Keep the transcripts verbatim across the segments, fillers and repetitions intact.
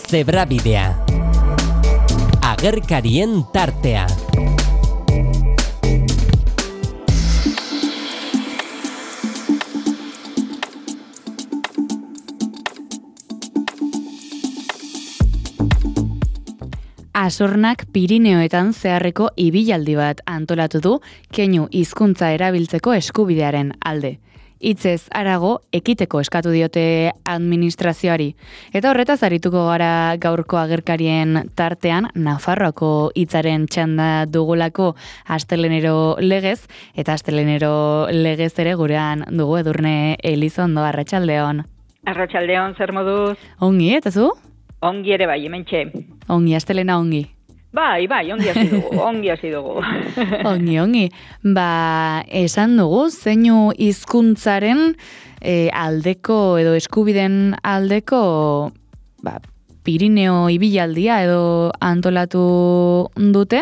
Zebrabidea. Agerkarien tartea. Asornak Pirineoetan zeharreko ibilaldi bat antolatu du keinu hizkuntza erabiltzeko eskubidearen alde. Hitzez harago ekiteko eskatu diote administrazioari. Eta horretaz arituko gara gaurko agerkarien tartean Nafarroako hitzaren txanda dugulako Astelenero legez, eta Astelenero legez ere gurean dugu Edurne Elizondo. Arratsaldeon. Arratsaldeon, zer moduz? Ongi, eta zu? Ongi ere bai, hementxe. Ongi, Astelena ongi. Bai, bai, ongi hasi dugu, ongi hasi dugu. Ongi, ongi. Ba, esan dugu, zeinu hizkuntzaren e, aldeko edo eskubiden aldeko ba, Pirineo ibilaldia edo antolatu dute.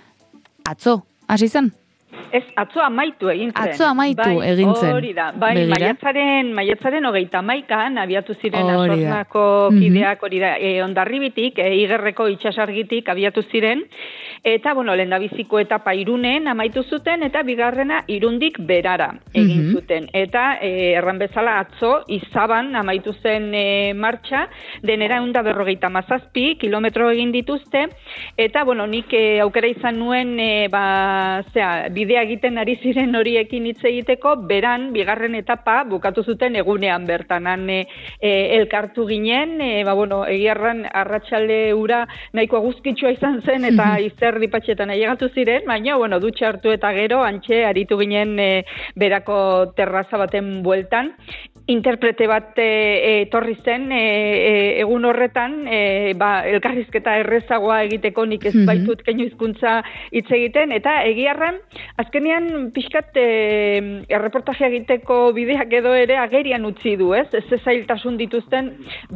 Atzo, hasi zen? Ez, atzo amaitu egin zen. Atzo amaitu bai, egin zen. Hori da, bai, maiatzaren, maiatzaren hogeita hamaikan abiatu ziren Hori da. Asornako kideak, hori da, e, Hondarribitik, e, Igerreko itsasargitik abiatu ziren, eta, bueno, lehendabiziko etapa Irunen amaitu zuten, eta bigarrena Irundik berara egin Mhm. zuten. Eta, e, erran bezala atzo, Izaban amaitu zen e, martxa, denera eunda berrogeita mazazpi, kilometro egin dituzte, eta, bueno, nik e, aukera izan nuen, e, ba, zera, bidea egiten ari ziren horiekin hitz egiteko, beran, bigarren etapa bukatu zuten egunean bertanan e, e, elkartu ginen, e, ba, bueno, egiarran arratsalde ura nahiko aguzkitsua izan zen, eta izerdi patxetan ailegatu ziren, baina, bueno, dutxa hartu eta gero, antxe, aritu ginen e, berako terraza baten bueltan, interprete bat e, etorri zen e, e, egun horretan, e, ba, elkarrizketa errezagoa egiteko nik ez baitut keinu hizkuntza hitz egiten, eta egiarran, azkenean pixkat e, erreportajea egiteko bideak edo ere agerian utzi du, ez? Ez zailtasun dituzten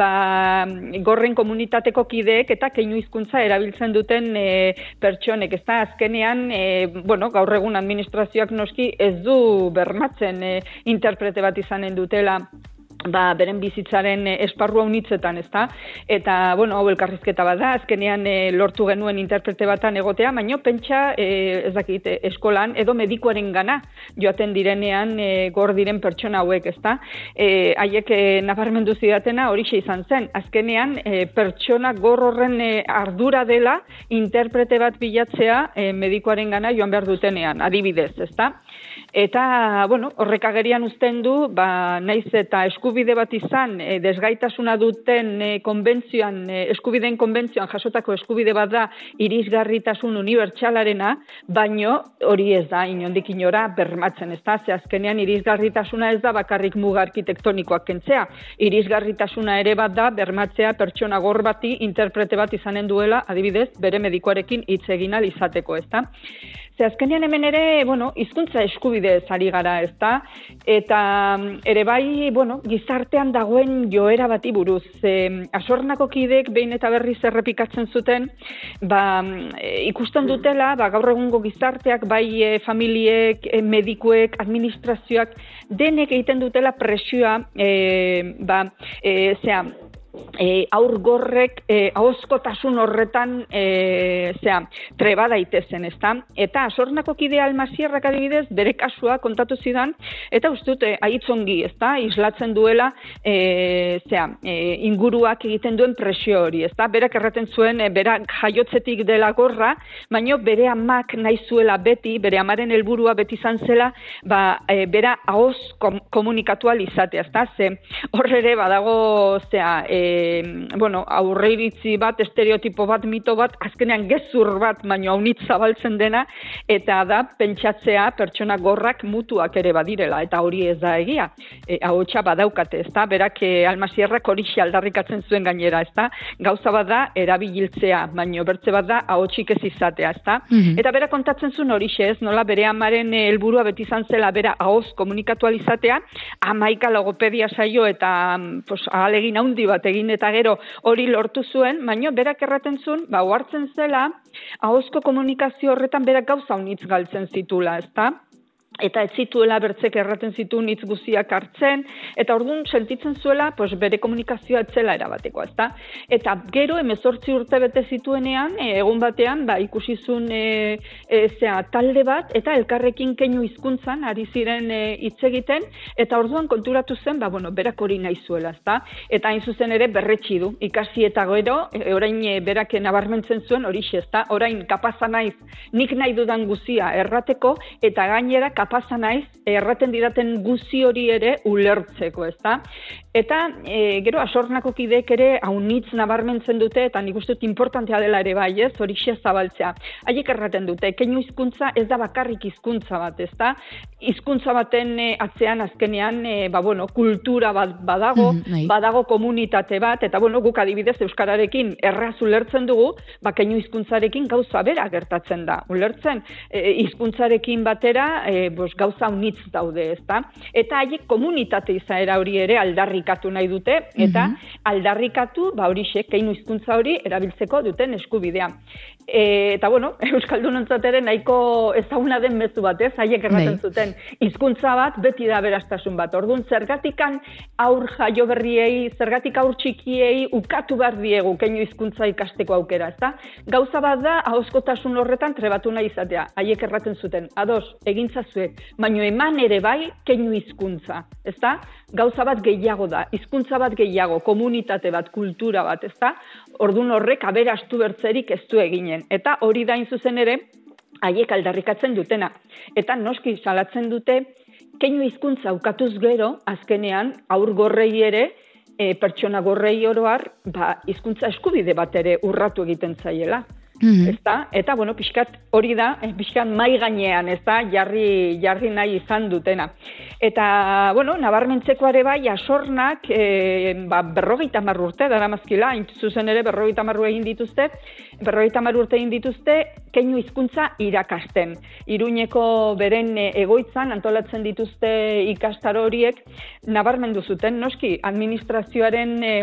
ba, gorren komunitateko kideek eta keinu hizkuntza erabiltzen duten e, pertsonek, ez da? Azkenean, e, bueno, gaur egun administrazioak noski ez du bermatzen e, interprete bat izanen dutela ba, beren bizitzaren esparru haunitzetan, ezta? Eta, bueno, hau elkarrizketa bat da, azkenean e, lortu genuen interprete batan egotea, baino pentsa, e, ez dakit, eskolan edo medikuaren gana joaten direnean e, gor diren pertsona hauek, ezta? E, haiek e, nabarmendu zidatena horixe izan zen. Azkenean, e, pertsona gor horren e, ardura dela interprete bat bilatzea e, medikuaren gana joan behar dutenean, adibidez, ezta? Eta, bueno, horrek agerian uzten du, ba, naiz eta eskubide bat izan, e, desgaitasuna duten e, konbentzioan, e, eskubideen konbentzioan jasotako eskubide bat da irisgarritasun unibertsalarena, baino hori ez da inondik inora bermatzen, ez da, ze azkenean irisgarritasuna ez da bakarrik muga arkitektonikoak kentzea, irisgarritasuna ere bat da bermatzea pertsona gor bati interprete bat izanen duela, adibidez, bere medikuarekin hitz egin ahal izateko, ez da. Ze azkenean hemen ere, bueno, hizkuntza eskubide ari gara, ez da? Eta ere bai, bueno, gizartean dagoen joera bati buruz. E, Asornako kideek behin eta berriz errepikatzen zuten, ba, e, ikusten dutela, ba, gaur egungo gizarteak, bai e, familiek, e, medikuek, administrazioak, denek egiten dutela presioa, e, ba, e, zera, E, aur gorrek e, ahozkotasun horretan e, zera, treba daitezen, ezta? Eta Asornako kidea Almasierrak adibidez, bere kasua kontatu zidan, eta ustut, e, aitzongi, ezta? Islatzen duela, e, zera, e, inguruak egiten duen presio hori, ezta? Berak erraten zuen, e, berak jaiotzetik dela gorra, baino bere amak nahi zuela beti, bere amaren helburua beti izan zela, ba, e, bera ahoz kom, komunikatual izatea, ezta? Ze horre ere badago, zera, e, E, bueno, aurreiritzi bat, estereotipo bat, mito bat, azkenean gezur bat, baino haunitz zabaltzen dena, eta da, pentsatzea pertsona gorrak mutuak ere badirela, eta hori ez da egia. E, ahotsa badaukate, ezta? Berak e, Almasierrak hori aldarrikatzen zuen gainera, ezta? Gauza bat da, erabiltzea, baino bertze bat da, ahotsik ez izatea, ezta? Mm-hmm. Eta berak kontatzen zuen hori ez, nola bere amaren helburua beti izan zela, bera ahoz komunikatual izatea, amaika logopedia saio eta pues, ahalegin handi bat egin eta gero hori lortu zuen, baina berak erraten zuen, ba, ohartzen zela, ahozko komunikazio horretan berak gauza unitz galtzen zitula, ezta? eta ez zituela bertzek erraten zituen hitz guztiak hartzen, eta orduan sentitzen zuela pues, bere komunikazioa etzela erabatekoa, ezta? Eta gero hemezortzi urte bete zituenean, e, egun batean, ba, ikusi zuen e, e, zea, talde bat, eta elkarrekin keinu hizkuntzan ari ziren e, hitz egiten, eta orduan konturatu zen, ba, bueno, berak hori nahi zuela, ezta? Eta hain zuzen ere berretsi du, ikasi eta gero, e, orain e, berak nabarmentzen zuen horixe, ezta? Orain kapaza naiz, nik nahi dudan guzia errateko, eta gainera kapaza naiz, erraten didaten guzi hori ere ulertzeko, ezta? Eta e, gero asornako kideek ere haunitz nabarmentzen dute, eta nik uste dut importantea dela ere bai, ez, horixe zabaltzea. Haiek erraten dute, keinu hizkuntza ez da bakarrik hizkuntza bat, ezta? Hizkuntza baten e, atzean azkenean, e, ba, bueno, kultura bat badago, mm, badago komunitate bat, eta bueno, guk adibidez euskararekin erraz ulertzen dugu, ba, keinu hizkuntzarekin gauza bera gertatzen da, ulertzen, e, hizkuntzarekin batera, e, bos, gauza unitz daude, ezta? Eta haiek komunitate izaera hori ere aldarrikatu nahi dute, eta mm-hmm. aldarrikatu, ba horixe, keinu hizkuntza hori erabiltzeko duten eskubidea. E, eta bueno, euskaldunontzat ere nahiko ezaguna den mezu bat, ez? Haiek erraten zuten, hizkuntza bat beti da aberastasun bat. Orduan, zergatikan aur jaio berriei, zergatik aur txikiei ukatu behar diegu keinu hizkuntza ikasteko aukera, ezta? Gauza bat da, ahozkotasun horretan trebatu nahi izatea. Haiek erraten zuten, ados, egintzazue, baino eman ere bai keinu hizkuntza, ezta? Gauza bat gehiago da, hizkuntza bat gehiago, komunitate bat, kultura bat, ezta? Ordun horrek aberastu bertzerik ez du eginen. Eta hori da hain zuzen ere, haiek aldarrikatzen dutena. Eta noski salatzen dute, keinu hizkuntza ukatuz gero, azkenean, aur gorrei ere, e, pertsona gorrei oroar, ba, hizkuntza eskubide bat ere urratu egiten zaiela. Mm-hmm. Ezta? Eta, bueno, pixkat hori da, pixkat mai gainean, ezta? Jarri, jarri nahi izan dutena. Eta, bueno, nabarmentzeko ere bai, asornak, e, ba, berrogeita hamar urte, daramazkila, hain zuzen ere berrogeita hamar egin dituzte, berrogeita hamar urte egin dituzte, keinu hizkuntza irakasten. Iruñeko beren egoitzan antolatzen dituzte ikastaro horiek, nabarmendu zuten, noski, administrazioaren e,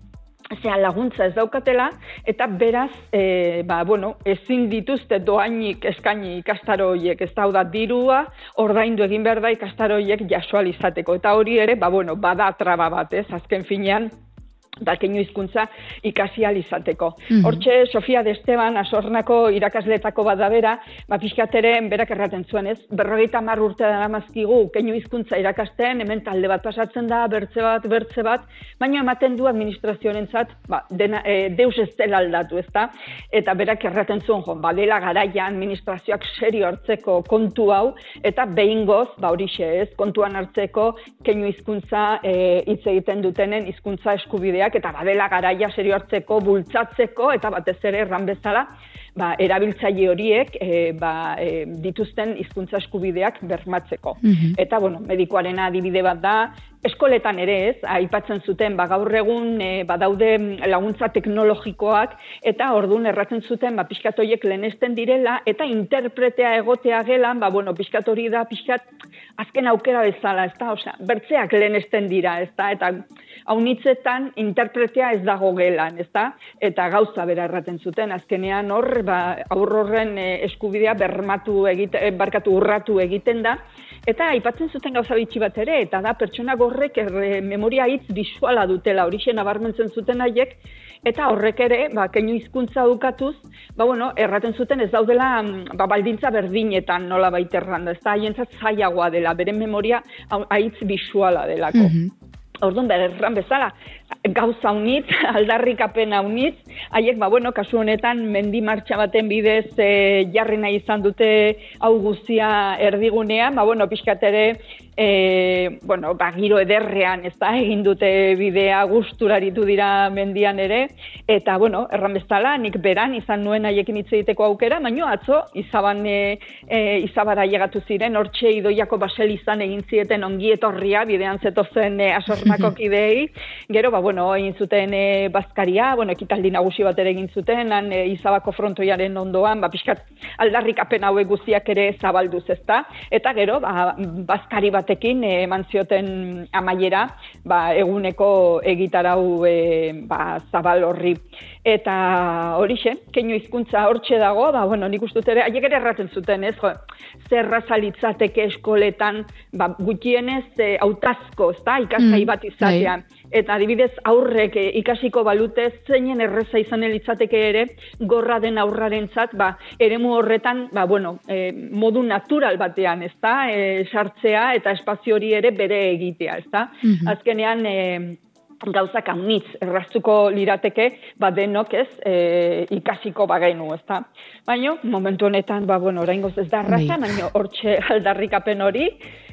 Zea laguntza ez daukatela, eta beraz, e, ba, bueno, ezin dituzte doainik eskaini ikastaro horiek, ez da, da dirua, ordaindu egin behar da ikastaro horiek jasoalizateko, eta hori ere, ba, bueno, bada traba bat, ez, azken finean, da keinu hizkuntza ikasi ahal izateko. Mm-hmm. Hortxe, Sofia de Esteban, asornako irakasletako bat da bera, ba, pixkateren berak erraten zuen, ez? Berrogeita hamar urte daramazkigu keinu hizkuntza irakasten, hemen talde bat pasatzen da, bertze bat, bertze bat, baina ematen du administrazioarentzat, ba, dena, e, deus ez dela aldatu, ezta? Eta berak erraten zuen, jo, badela garaia administrazioak serio hartzeko kontu hau, eta behingoz, ba, horixe ez, kontuan hartzeko keinu hizkuntza e, hitz egiten dutenen hizkuntza eskubidea, eta badela garaia serio hartzeko, bultzatzeko, eta batez ere erran bezala, ba, erabiltzaile horiek e, ba, e, dituzten hizkuntza eskubideak bermatzeko. Mm-hmm. Eta, bueno, medikoaren adibide bat da, eskoletan ere ez, aipatzen zuten, ba, gaur egun e, badaude laguntza teknologikoak, eta ordun erratzen zuten, ba, pixkat horiek lehenesten direla, eta interpretea egotea gelan, ba, bueno, pixkat hori da, pixkat azken aukera bezala, ez da, osea, bertzeak lehenesten dira, ez da, eta haunitzetan interpretea ez dago gelan, ez da, eta gauza bera erraten zuten, azkenean hor, ba, aur horren e, eskubidea bermatu egite, barkatu urratu egiten da, eta aipatzen zuten gauza bitxi bat ere, eta da pertsona gorrek erre, memoria hitz bisuala dutela, horixe nabarmentzen zuten haiek, eta horrek ere, ba, keinu hizkuntza dukatuz, ba, bueno, erraten zuten ez daudela ba, baldintza berdinetan nola baiterran, ez da, haientzat zailagoa dela, beren memoria hitz bisuala delako. Mm-hmm. Orduan, berran bezala, gauza unitz, aldarrikapen unitz, haiek, ba, bueno, kasu honetan, mendi martxa baten bidez e, jarri nahi izan dute hau guztia erdigunean, ba, bueno, pixkat ere, e, bueno, ba, giro ederrean, ez da, egin dute bidea gusturaritu dira mendian ere, eta, bueno, erran bezala, nik beran izan nuen haiekin hitz egiteko aukera, baino atzo, izaban, e, e, izabara llegatu ziren, hortxe idoiako basel izan egin zieten ongietorria, bidean zetozen e, asornako kideei, gero, ba, bueno, egin zuten e, bazkaria, bueno, ekitaldi nagusi bat ere egin zuten, han e, izabako frontoiaren ondoan, ba, pixkat aldarrikapen hauek guztiak ere zabalduz, ezta, eta gero, ba, bazkari batekin e, eman zioten amaiera, ba, eguneko egitarau e, ba, zabal horri. Eta horixe, keinu hizkuntza hortxe dago, ba, bueno, nik uste dut ere, haiek ere erraten zuten, ez, jo, zerraza litzateke eskoletan, ba, gutxienez, e, hautazko, ezta, ikasgai Mm, bat izatea. Eta adibidez aurrek e, ikasiko balute zeinen erreza izan litzateke ere, gorra den aurrarentzat, ba, eremu horretan, ba, bueno, e, modu natural batean, ezta, e, sartzea eta espazio hori ere bere egitea, ezta. Mhm. Azkenean, e, gauzak haunitz erraztuko lirateke, ba denok ez, e, ikasiko bagenu, ezta. Baina, momentu honetan, ba, bueno, oraingoz ez da erraza, Bai. baina hortxe aldarrikapen hori,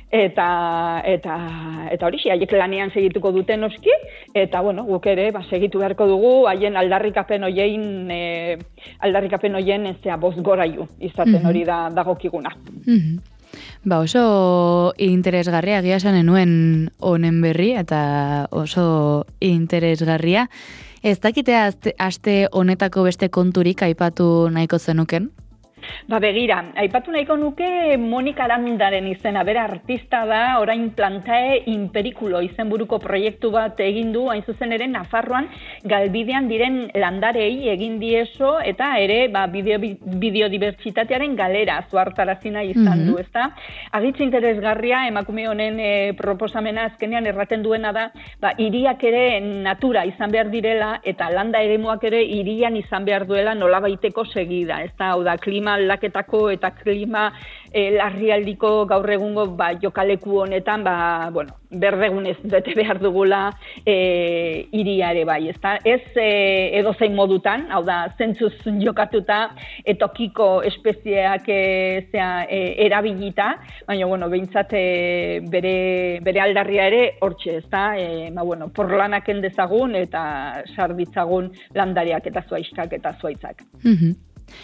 eta eta eta hori haiek lanean segituko dute noski, eta bueno, guk ere ba, segitu beharko dugu haien aldarrikapen hoiein e, aldarrikapen hoien ezea bozgorailu izaten Mhm. hori da dagokiguna. Mhm. Ba, oso interesgarria egia esan enuen honen berri eta oso interesgarria. Ez dakite aste, aste honetako beste konturik aipatu nahiko zenuken? Ba begira, aipatu nahiko nuke Monika Arandaren izena, bera artista da, orain Plantae Imperikulo izenburuko proiektu bat egin du, hain zuzen ere Nafarroan galbidean diren landarei egin dieso eta ere ba, bideo, bideodibertsitatearen galera zuhartarazi nahi izan du, ezta? Agitz interesgarria emakume honen e, proposamena azkenean erraten duena da, ba, hiriak ere natura izan behar direla eta landa eremuak ere hirian izan behar duela nolabaiteko segida, ezta? Hau da, klima aldaketako eta klima e, larrialdiko gaur egungo ba, jokaleku honetan, ba, bueno, berdegunez bete behar dugula e, iriare bai, ezta? Ez e, edozein modutan, hau da, zentzuz jokatuta etokiko espezieak e, zea, e, erabilita, baina, bueno, behintzat e, bere, bere aldarria ere hortxe, ezta? E, ba, bueno, porlanak endezagun eta sarditzagun landariak eta zuaiskak eta zuaitzak. Mhm.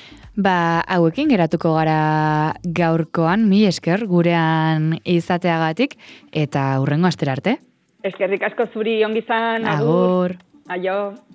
Ba, hauekin geratuko gara gaurkoan, mi esker gurean izateagatik eta hurrengo astera arte. Eskerrik asko zuri ongizan, Agur. Aio.